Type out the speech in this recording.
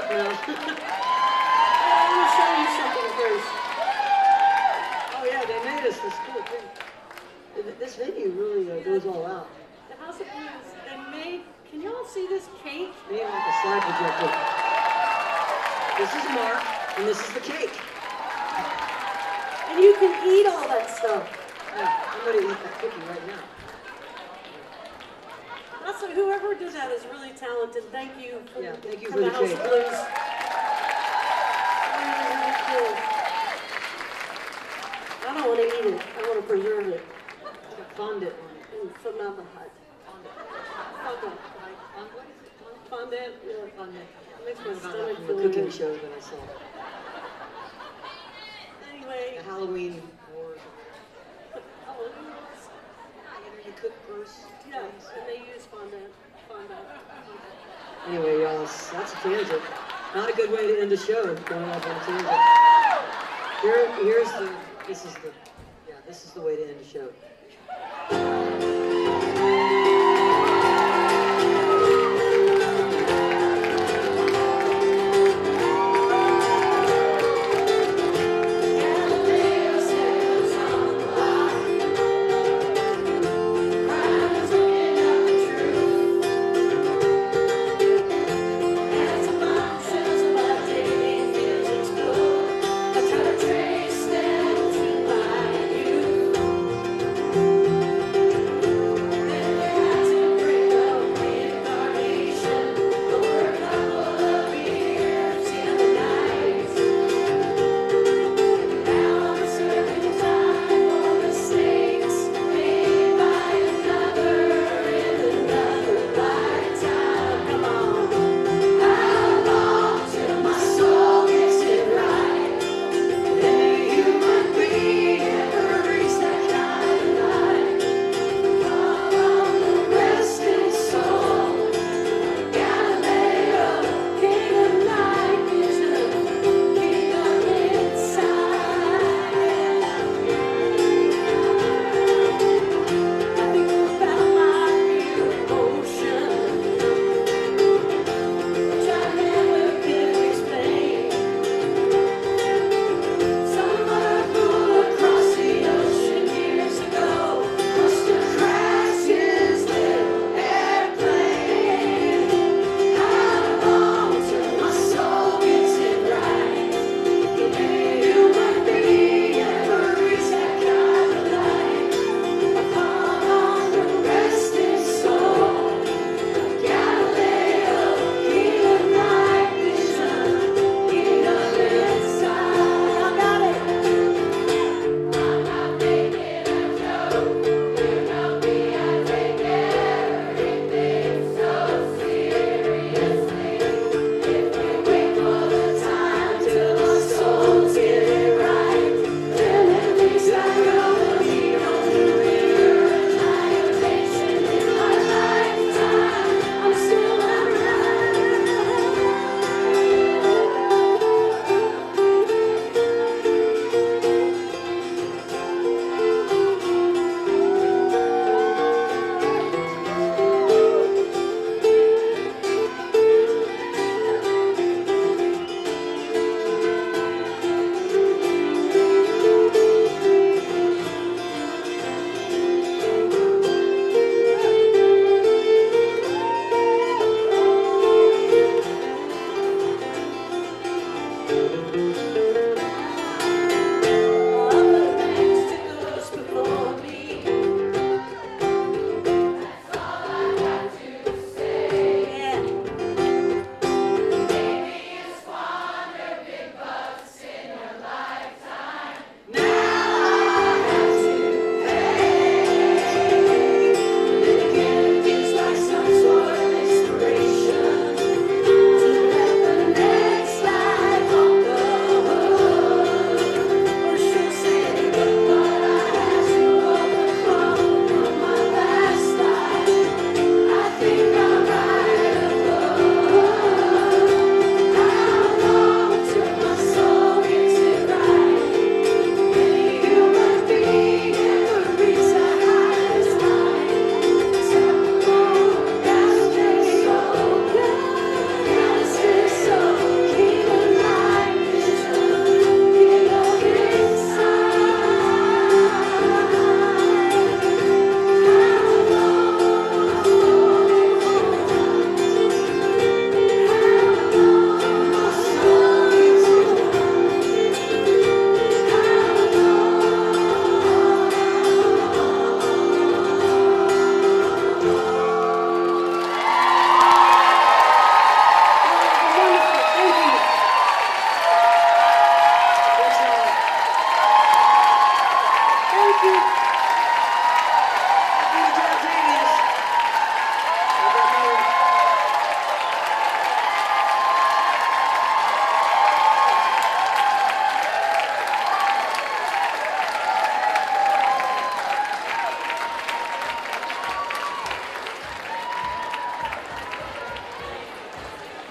something else. I want to show you something first. Oh yeah, they made us this cool thing. This venue really goes all out. The House of Blues, they made, can y'all see this cake? Made like a slide projector. This is Mark, and this is the cake. And you can eat all that stuff. Yeah, I'm gonna eat that cookie right now. Also, whoever did that is really talented. Thank you for, thank you for the House cake. of Blues. Really, really cool. I don't want to eat it. I want to preserve it. Fondant on it. And formaldehyde. Fondant. Fondant. Yeah, fondant. Makes my stomach From feel the cooking good. show that I saw. Anyway. The Halloween wars. Halloween wars? You cook first. Yeah, and they use fondant. Anyway, y'all, that's a tangent. Not a good way to end the show, going off on a tangent. This is the way to end the show.